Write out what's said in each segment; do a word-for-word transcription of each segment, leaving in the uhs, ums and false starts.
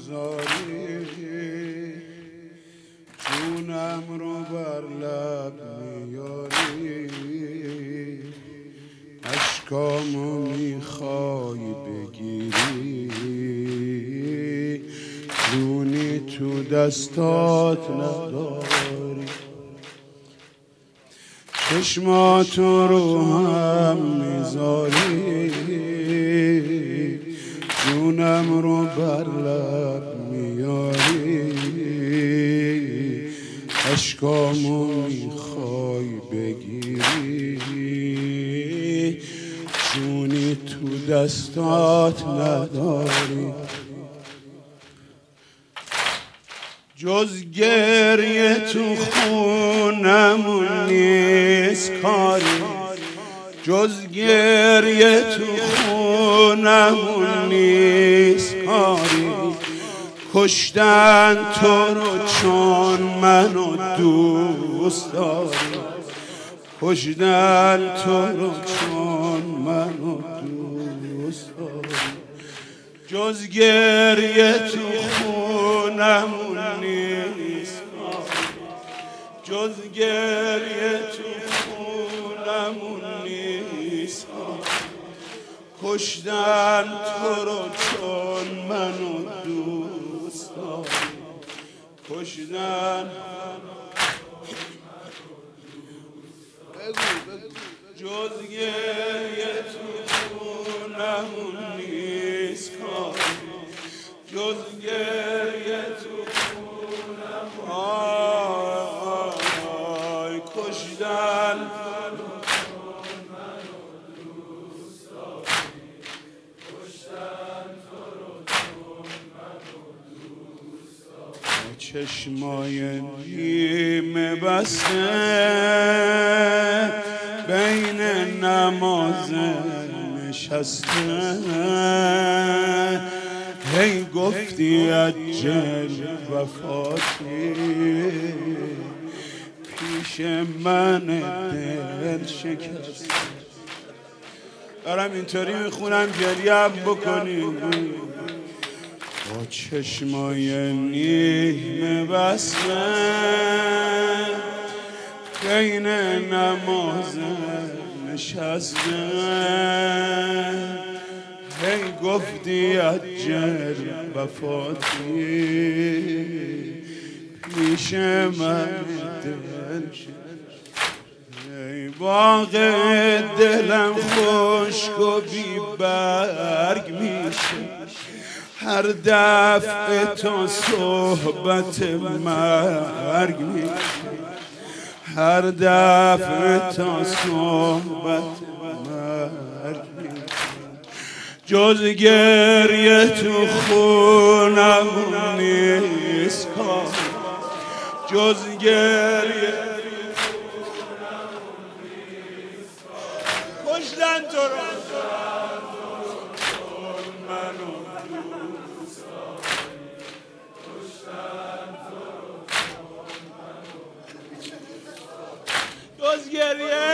میذاری جونم رو بر لب میاری اشکامو میخوای بگیری جونی تو دستات نداری چشماتو رو هم میذاری جونم رو بر لب میاری اشکامو میخوای بگیری جونی تو دستات نداری جز گریه تو خونمون نیست کاری جز گریه تو خونمون نیست کاری کشتن تو رو چون منو دوست داری کشتن تو رو چون منو دوست داری جز گریه تو خونمون نیست جز گریه تو خونمون نیست کشتن تو رو چون منو دوست داری کشتن جز گریه تو خونمون نیست جز گریه تو خونمون آی کشتن چشمای نیمه بسته بین نماز نشسته هی گفتی عجل وفاتی پیش من دل شکست دارم اینطوری میخونم گریه بکنی با چشمای نیمه بسته بین نماز نشسته هی گفتی عجل وفاتی پیش من دل ای باغ دلم خشک و بی برگ میشه هر دفعه تا صحبت مرگ میشه هر دفعه تا صحبت مرگ میشه جز گریه تو خونمون نیست کار جز گریه کشتن تو رو جز گریه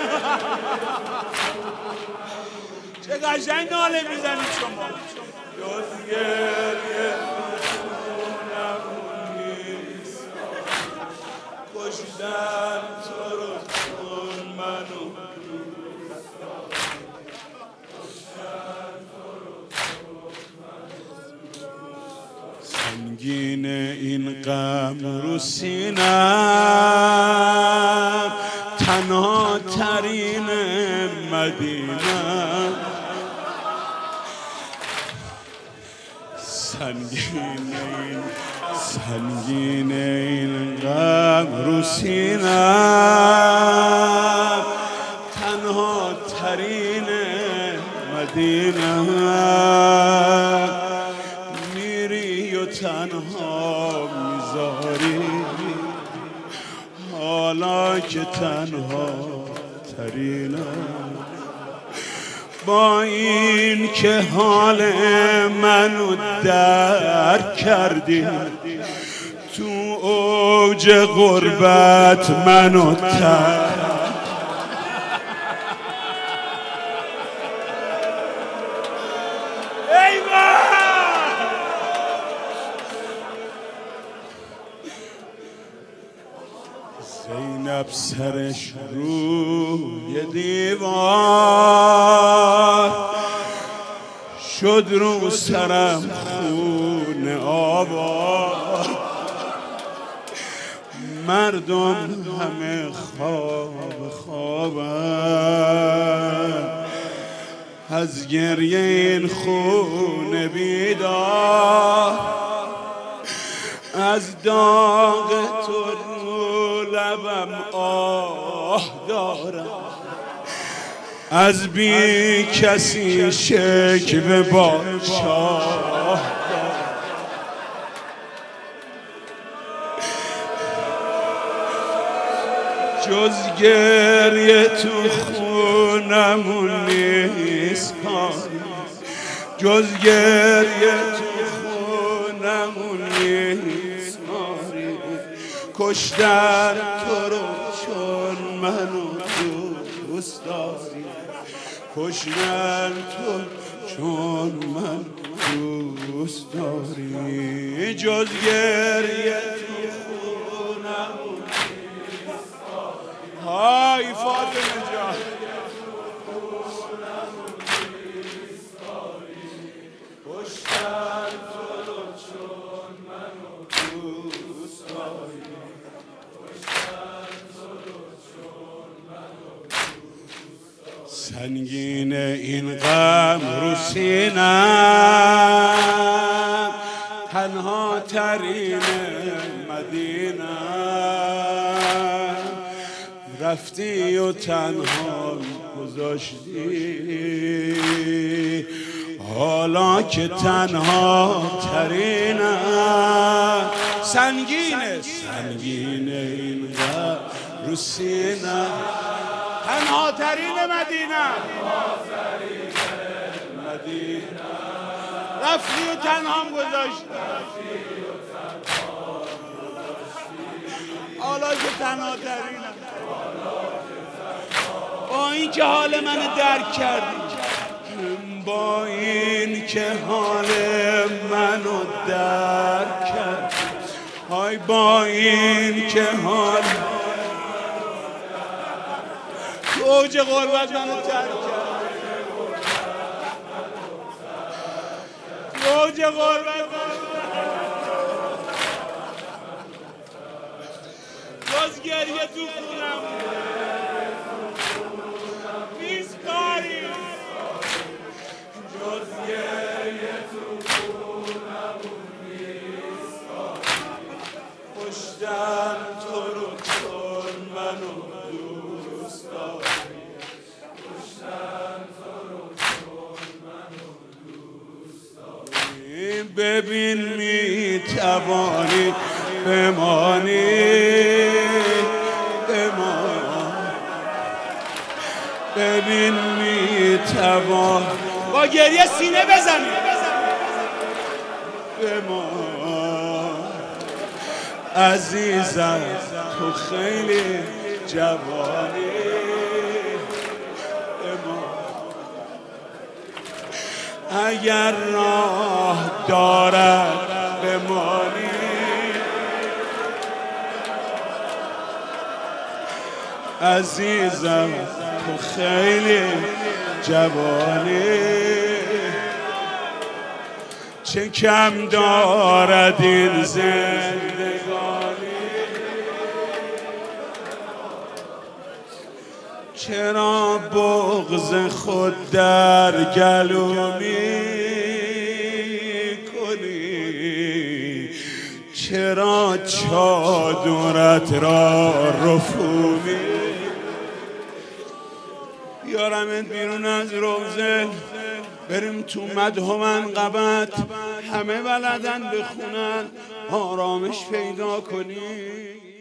چه قشنگ ناله میزنید شما جز گریه کشتن تو رو چون منو سنگین این غم رو سینم تنها ترین مدینه سنگین این سنگین این غم رو سینم تنها ترین مدینه میری و تنها میذاری حالا که تنها ترینم با این که حال منو درک کردی تو اوج غربت منو ترک شب سرش روی دیوار شد رو سرم خون آوار مردم همه خواب خوابن از گریه این خون بیدار از داغ تو رو لبم آه دارم از بی کسی شکوه با شاه جز گریه تو خونمون نیست کاری جز گریه تو خونمون نیست کاری کشتن تو رو چون منو دوست داری کشتن تو چون من دوست داری جز گریه تو خونمون های فاطمه جان کشتن تو رو چون منو دوست داری کشتن تو رو چون منو دوست داری سنگین این غم رو سینم تنها ترین مدینه رفتی و تنها گذاشتی حالا که تنها ترینم سنگینه سنگینه این غم رو سینه تنها ترین مدینه رفتی و تنها گذاشتی حالا که تنها ترینم با این که حال منو درک کردی با این که حال منو درک کردی های با این که حال تو اوج غربت منو ترک کردی تو اوج غربت جز گریه تو خونم نیست کاری جز گریه تو خونم نیست کاری کشتن تو رو چون منو دوست داری کشتن تو رو چون منو دوست داری ببین میتوانی بمانی ببین میتوان با گریه سینه بزنی بمان عزیزم تو خیلی جوانی بمان اگر راه دارد بمانی عزیزم تو خیلی جوانی چه کم دارد این زندگانی چرا بغض خود در گلو میکنی چرا چادرت را رفو بیارمت بیرون از روزه بریم تو مدح و منقبت همه بلدن بخونن آرامش پیدا کنی